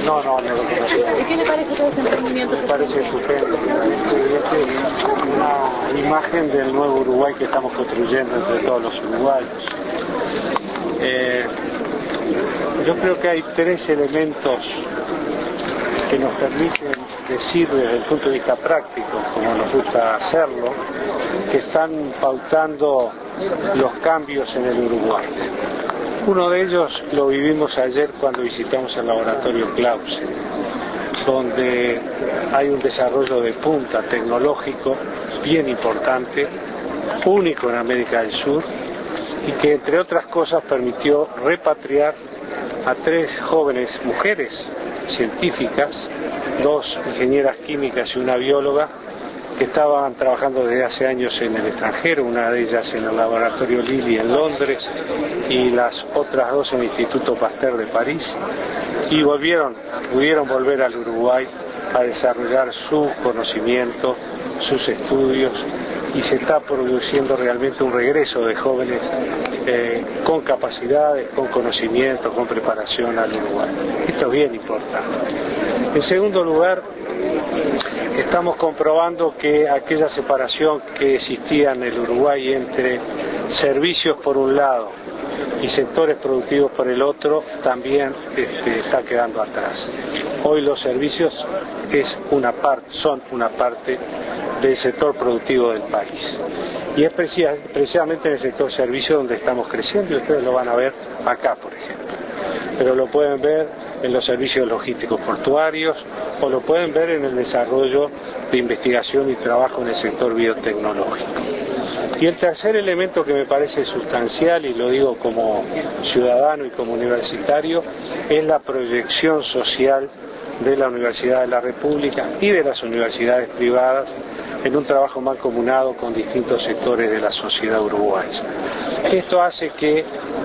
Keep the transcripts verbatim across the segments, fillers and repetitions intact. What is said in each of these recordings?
No, no, no lo conocía. ¿Qué le parece todo este emprendimiento? Me parece estupendo. Este es una imagen del nuevo Uruguay que estamos construyendo entre todos los uruguayos. Eh, yo creo que hay tres elementos que nos permiten decir desde el punto de vista práctico, como nos gusta hacerlo, que están pautando los cambios en el Uruguay. Uno de ellos lo vivimos ayer cuando visitamos el laboratorio Clausen, donde hay un desarrollo de punta tecnológico bien importante, único en América del Sur, y que entre otras cosas permitió repatriar a tres jóvenes mujeres científicas, dos ingenieras químicas y una bióloga, que estaban trabajando desde hace años en el extranjero, una de ellas en el laboratorio Lilly en Londres y las otras dos en el Instituto Pasteur de París, y volvieron, pudieron volver al Uruguay a desarrollar su conocimiento, sus estudios, y se está produciendo realmente un regreso de jóvenes eh, con capacidades, con conocimiento, con preparación al Uruguay. Esto es bien importante. En segundo lugar, estamos comprobando que aquella separación que existía en el Uruguay entre servicios por un lado y sectores productivos por el otro también este, está quedando atrás. Hoy los servicios es una parte, son una parte del sector productivo del país. Y es precisamente en el sector servicio donde estamos creciendo, y ustedes lo van a ver acá, por ejemplo. Pero lo pueden ver en los servicios logísticos portuarios, o lo pueden ver en el desarrollo de investigación y trabajo en el sector biotecnológico. Y el tercer elemento que me parece sustancial, y lo digo como ciudadano y como universitario, es la proyección social de la Universidad de la República y de las universidades privadas en un trabajo mancomunado con distintos sectores de la sociedad uruguaya. Esto hace que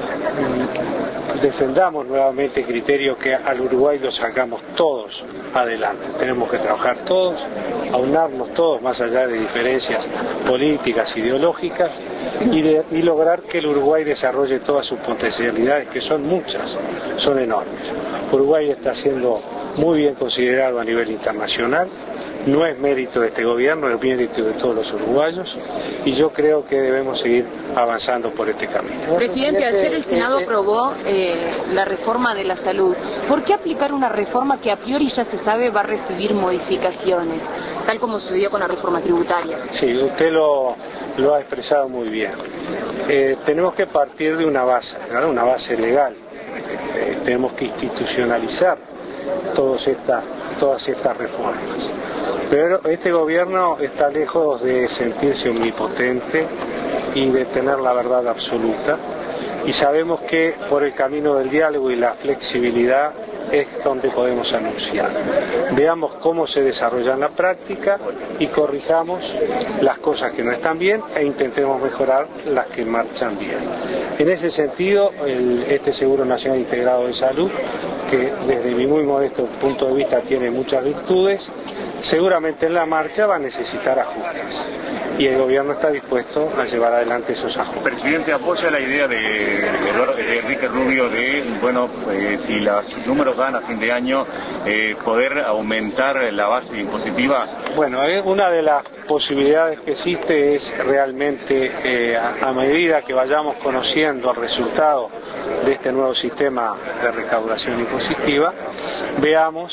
mmm, defendamos nuevamente el criterio que al Uruguay lo sacamos todos adelante. Tenemos que trabajar todos, aunarnos todos más allá de diferencias políticas, ideológicas, y, de, y lograr que el Uruguay desarrolle todas sus potencialidades, que son muchas, son enormes. Uruguay está siendo muy bien considerado a nivel internacional. No es mérito de este gobierno, es mérito de todos los uruguayos, y yo creo que debemos seguir avanzando por este camino. Presidente, ayer el Senado aprobó eh, la reforma de la salud. ¿Por qué aplicar una reforma que a priori ya se sabe va a recibir modificaciones, tal como sucedió con la reforma tributaria? Sí, usted lo, lo ha expresado muy bien. Eh, tenemos que partir de una base, ¿verdad? Una base legal. Eh, tenemos que institucionalizar todas estas, todas estas reformas. Pero este gobierno está lejos de sentirse omnipotente y de tener la verdad absoluta, y sabemos que por el camino del diálogo y la flexibilidad es donde podemos anunciar. Veamos cómo se desarrolla en la práctica y corrijamos las cosas que no están bien e intentemos mejorar las que marchan bien. En ese sentido, el, este Seguro Nacional Integrado de Salud, que desde mi muy modesto punto de vista tiene muchas virtudes, seguramente en la marcha va a necesitar ajustes, y el gobierno está dispuesto a llevar adelante esos ajustes. Presidente, ¿apoya la idea de, de, de Enrique Rubio de, bueno, eh, si los números dan a fin de año, eh, poder aumentar la base impositiva? Bueno, eh, una de las posibilidades que existe es realmente, eh, a, a medida que vayamos conociendo el resultado de este nuevo sistema de recaudación impositiva, veamos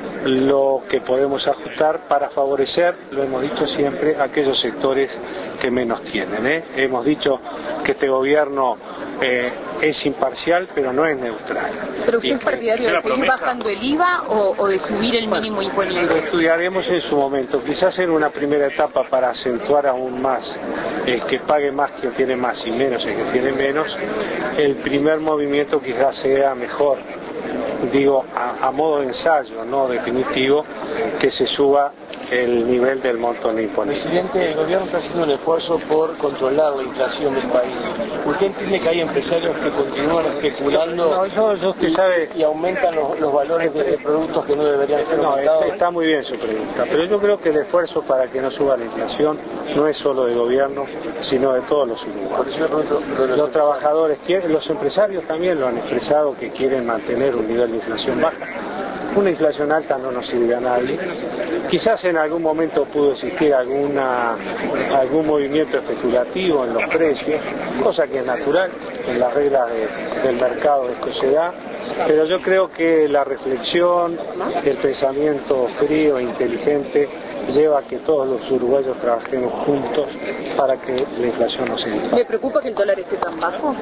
lo que podemos ajustar para favorecer, lo hemos dicho siempre, aquellos sectores que menos tienen. ¿eh? Hemos dicho que este gobierno eh, es imparcial, pero no es neutral. ¿Pero usted es partidario de seguir bajando el I V A o, o de subir el mínimo imponible? Lo estudiaremos en su momento, quizás en una primera etapa para acentuar aún más el que pague más quien tiene más y menos el que tiene menos. El primer movimiento quizás sea mejor, digo, a, a modo de ensayo, no definitivo, que se suba el nivel del monto de impuestos. Presidente, el gobierno está haciendo un esfuerzo por controlar la inflación del país. ¿Usted entiende que hay empresarios que continúan especulando no, yo, yo usted y, sabe, y aumentan los, los valores de, de productos que no deberían ser no, aumentados? Está muy bien su pregunta, pero yo creo que el esfuerzo para que no suba la inflación no es solo del gobierno, sino de todos los uruguayos. Los, los trabajadores quieren, los empresarios también lo han expresado, que quieren mantener un nivel de inflación baja. una inflación alta no nos sirve a nadie. Quizás en algún momento pudo existir alguna, algún movimiento especulativo en los precios, cosa que es natural, en las reglas de, del mercado esto se da, pero yo creo que la reflexión, el pensamiento frío e inteligente lleva a que todos los uruguayos trabajemos juntos para que la inflación no se dispare. ¿Le preocupa que el dólar esté tan bajo?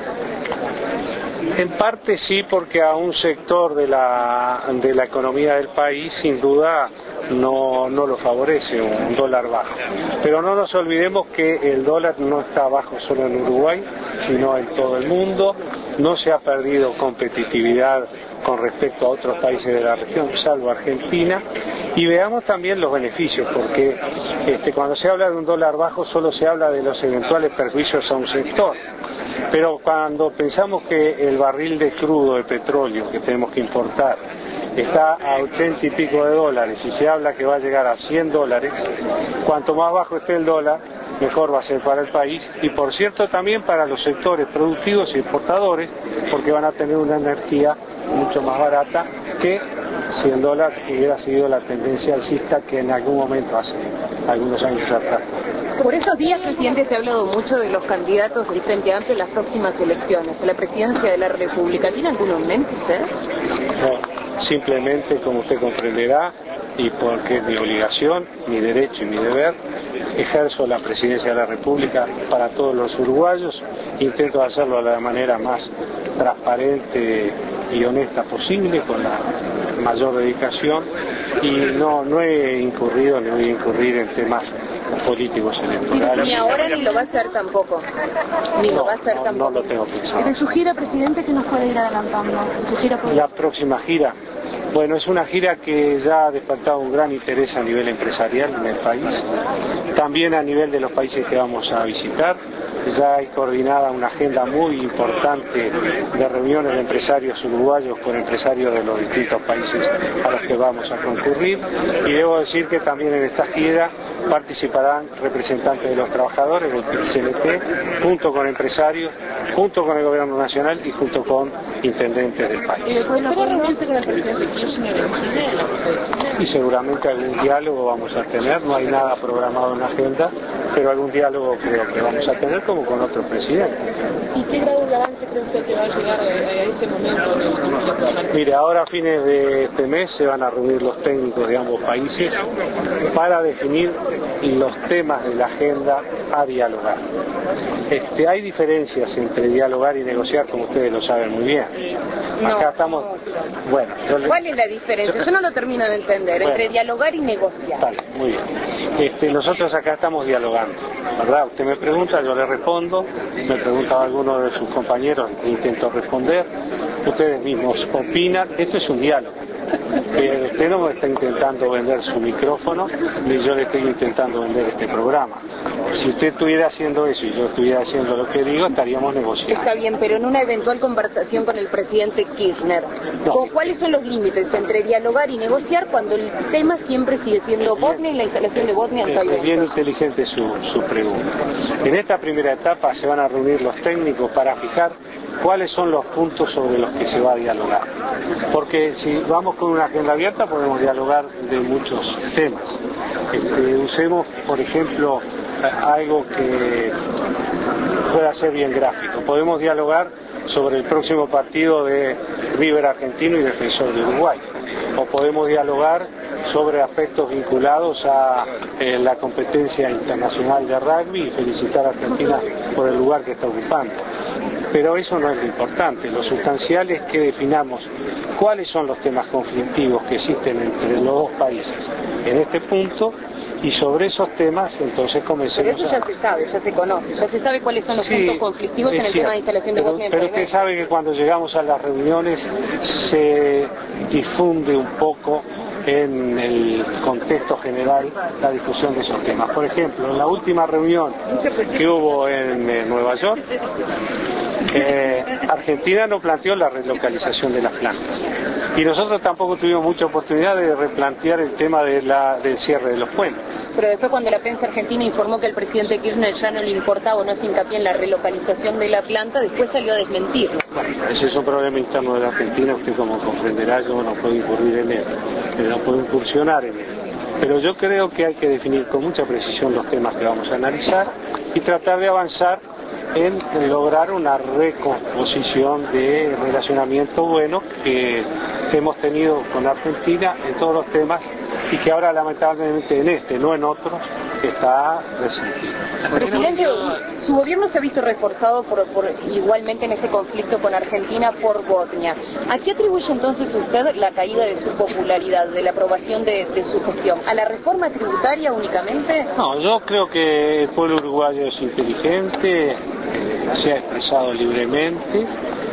En parte sí, porque a un sector de la, de la economía del país sin duda no, no lo favorece un dólar bajo. Pero no nos olvidemos que el dólar no está bajo solo en Uruguay, sino en todo el mundo. No se ha perdido competitividad con respecto a otros países de la región, salvo Argentina. Y veamos también los beneficios, porque este, cuando se habla de un dólar bajo solo se habla de los eventuales perjuicios a un sector. Pero cuando pensamos que el barril de crudo de petróleo que tenemos que importar está a ochenta y pico de dólares y se habla que va a llegar a cien dólares, cuanto más bajo esté el dólar, mejor va a ser para el país y por cierto también para los sectores productivos y exportadores, porque van a tener una energía mucho más barata que si el dólar hubiera seguido la tendencia alcista que en algún momento hace algunos años atrás. Por esos días, presidente, se ha hablado mucho de los candidatos del Frente Amplio en las próximas elecciones, a la presidencia de la República. ¿Tiene alguno en mente usted? No, simplemente, como usted comprenderá, y porque es mi obligación, mi derecho y mi deber, ejerzo la presidencia de la República para todos los uruguayos, intento hacerlo de la manera más transparente y honesta posible, con la mayor dedicación, y no, no he incurrido ni voy a incurrir en temas políticos electorales. Ni ahora ni lo va a hacer tampoco. Ni no, lo va a hacer no, tampoco. No lo tengo pensado. ¿Y de su gira, presidente, que nos puede ir adelantando? ¿Su gira por... La próxima gira, bueno, es una gira que ya ha despertado un gran interés a nivel empresarial en el país, también a nivel de los países que vamos a visitar. Ya hay coordinada una agenda muy importante de reuniones de empresarios uruguayos con empresarios de los distintos países a los que vamos a concurrir, y debo decir que también en esta gira participarán representantes de los trabajadores del C N T, junto con empresarios, junto con el gobierno nacional y junto con intendentes del país. Y seguramente algún diálogo vamos a tener, no hay nada programado en la agenda, pero algún diálogo creo que vamos a tener como con otros presidentes. ¿Y qué grado de avance cree usted que va a llegar a ese momento? Mire, ahora a fines de este mes se van a reunir los técnicos de ambos países para definir los temas de la agenda a dialogar. Este, hay diferencias entre dialogar y negociar, como ustedes lo saben muy bien. Acá no, estamos... Bueno, yo le... ¿Cuál es la diferencia? Yo no lo termino de entender, bueno, entre dialogar y negociar. Vale, muy bien. Este, nosotros acá estamos dialogando, ¿verdad? Usted me pregunta, yo le respondo, me pregunta a alguno de sus compañeros, intento responder, ustedes mismos opinan, esto es un diálogo. Pero usted no me está intentando vender su micrófono, ni yo le estoy intentando vender este programa. Si usted estuviera haciendo eso y yo estuviera haciendo lo que digo, estaríamos negociando. Está bien, pero en una eventual conversación con el presidente Kirchner, no. ¿Cuáles son los límites entre dialogar y negociar cuando el tema siempre sigue siendo Bosnia y la instalación de Bosnia en Taiwán? Es bien inteligente su, su pregunta. En esta primera etapa se van a reunir los técnicos para fijar cuáles son los puntos sobre los que se va a dialogar. Porque si vamos con una agenda abierta podemos dialogar de muchos temas. Este, usemos, por ejemplo, algo que pueda ser bien gráfico. Podemos dialogar sobre el próximo partido de River Argentino y Defensor de Uruguay. O podemos dialogar sobre aspectos vinculados a eh, la competencia internacional de rugby y felicitar a Argentina por el lugar que está ocupando. Pero eso no es lo importante, lo sustancial es que definamos cuáles son los temas conflictivos que existen entre los dos países en este punto, y sobre esos temas entonces comencemos. Pero eso ya se sabe, ya se conoce, ya se sabe cuáles son los sí, puntos conflictivos en el cierto, tema de instalación de pero, Bosnia en Pero usted sabe que cuando llegamos a las reuniones se difunde un poco en el contexto general la discusión de esos temas. Por ejemplo, en la última reunión que hubo en eh, Nueva York, eh, Argentina no planteó la relocalización de las plantas. Y nosotros tampoco tuvimos mucha oportunidad de replantear el tema de la, del cierre de los puentes. Pero después, cuando la prensa argentina informó que al presidente Kirchner ya no le importaba o no se hincapié en la relocalización de la planta, después salió a desmentirlo. Bueno, ese es un problema interno de la Argentina, usted como comprenderá, yo no puedo incurrir en él, no puedo incursionar en él. Pero yo creo que hay que definir con mucha precisión los temas que vamos a analizar y tratar de avanzar en lograr una recomposición de relacionamiento bueno que hemos tenido con Argentina en todos los temas y que ahora lamentablemente en este, no en otros, está resentido. Presidente, su gobierno se ha visto reforzado por, por igualmente en este conflicto con Argentina por Botnia. ¿A qué atribuye entonces usted la caída de su popularidad, de la aprobación de, de su gestión? ¿A la reforma tributaria únicamente? No, yo creo que el pueblo uruguayo es inteligente, eh, se ha expresado libremente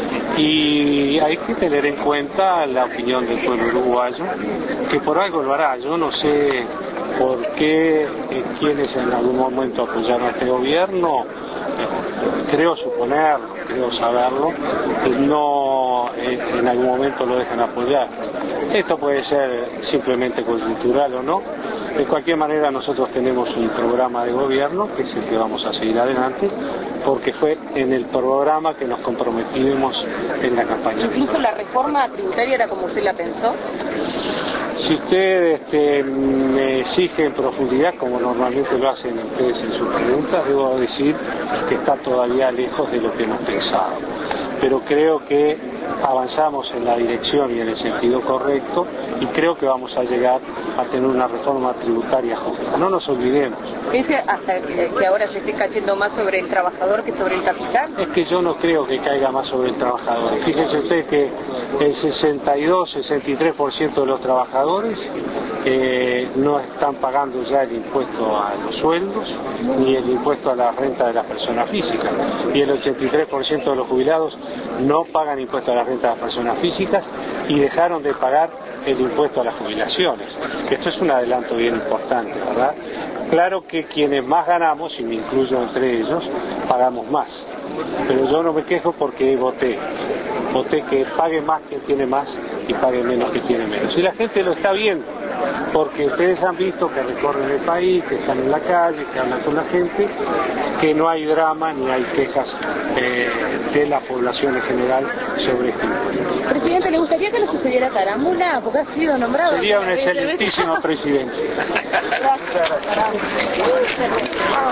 y hay que tener en cuenta la opinión del pueblo uruguayo, que por algo lo hará. Yo no sé por qué eh, quienes en algún momento apoyaron a este gobierno, eh, creo suponerlo, creo saberlo, que no eh, en algún momento lo dejan apoyar. Esto puede ser simplemente coyuntural o no. De cualquier manera nosotros tenemos un programa de gobierno que es el que vamos a seguir adelante, porque fue en el programa que nos comprometimos en la campaña. ¿Incluso la reforma tributaria era como usted la pensó? Si usted este, me exige en profundidad, como normalmente lo hacen ustedes en sus preguntas, debo decir que está todavía lejos de lo que hemos pensado. Pero creo que avanzamos en la dirección y en el sentido correcto y creo que vamos a llegar a tener una reforma tributaria justa. No nos olvidemos. ¿Ese hasta que ahora se esté cayendo más sobre el trabajador que sobre el capital? Es que yo no creo que caiga más sobre el trabajador. Fíjese usted que el sesenta y dos, sesenta y tres por ciento de los trabajadores eh, no están pagando ya el impuesto a los sueldos ni el impuesto a la renta de las personas físicas. Y el ochenta y tres por ciento de los jubilados no pagan impuesto a la renta de las personas físicas y dejaron de pagar el impuesto a las jubilaciones. Esto es un adelanto bien importante, ¿verdad? Claro que quienes más ganamos, y me incluyo entre ellos, pagamos más. Pero yo no me quejo porque voté. Voté que pague más quien tiene más y pague menos quien tiene menos. Y la gente lo está viendo, porque ustedes han visto que recorren el país, que están en la calle, que hablan con la gente, que no hay drama ni hay quejas eh, de la población en general sobre este impuesto. Presidente, ¿le gustaría que le sucediera a Carámbula? Porque ha sido nombrado. Sería un excelentísimo presidente. Gracias.